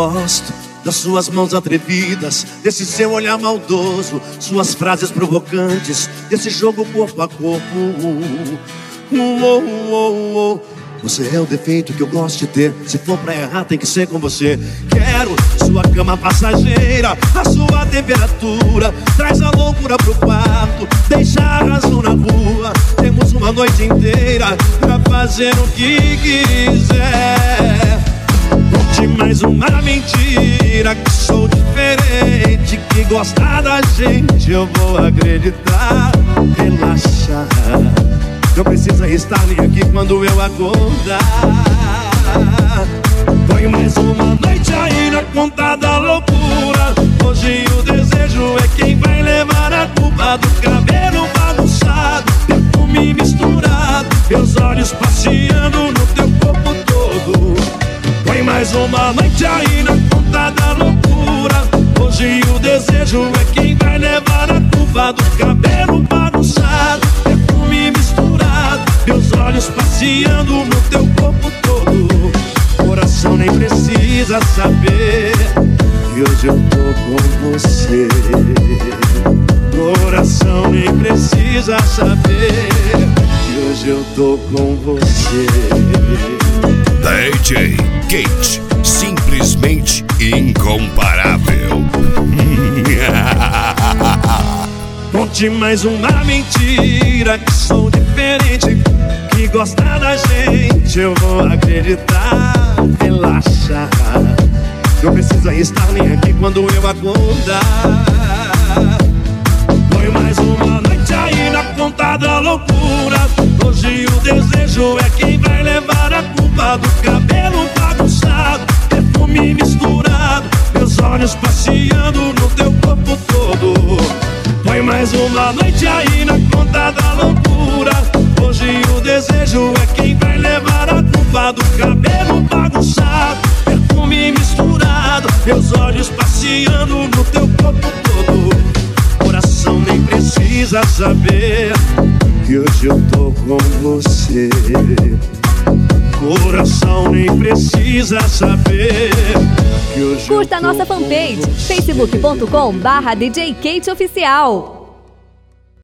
gosto das suas mãos atrevidas, desse seu olhar maldoso, suas frases provocantes, desse jogo corpo a corpo. Você é o defeito que eu gosto de ter. Se for pra errar tem que ser com você. Quero sua cama passageira, a sua temperatura. Traz a loucura pro quarto, deixa a razão na rua. Temos uma noite inteira pra fazer o que quiser. Conte mais uma mentira, que sou diferente, que gosta da gente eu vou acreditar. Relaxa, não precisa estar nem aqui quando eu acordar. Põe mais uma noite aí na conta da loucura. Hoje o desejo é quem vai levar a culpa do cabelo bagunçado, perfume misturado, meus olhos passeando no teu corpo todo. Põe mais uma noite aí na conta da loucura. Hoje o desejo é quem vai levar a culpa do cabelo bagunçado, perfume misturado, meus olhos passeando no teu corpo todo. Coração nem precisa saber que hoje eu tô com você. Coração nem precisa saber que hoje eu tô com você. DJ Kate, simplesmente incomparável. Conte mais uma mentira, que sou diferente, que gosta da gente eu vou acreditar. Relaxa, não precisa estar nem aqui quando eu acordar. Põe mais uma noite aí na conta da loucura. Hoje o desejo é quem vai levar a culpa do cabelo bagunçado, perfume misturado, meus olhos passeando no teu corpo todo. Põe mais uma noite aí na conta da loucura. Hoje o desejo é quem vai levar a culpa do cabelo bagunçado, perfume misturado, meus olhos passeando no teu corpo todo. Coração nem precisa saber que hoje eu tô com você. Coração nem precisa saber que hoje curta a nossa fanpage, facebook.com/DJ Kate Oficial.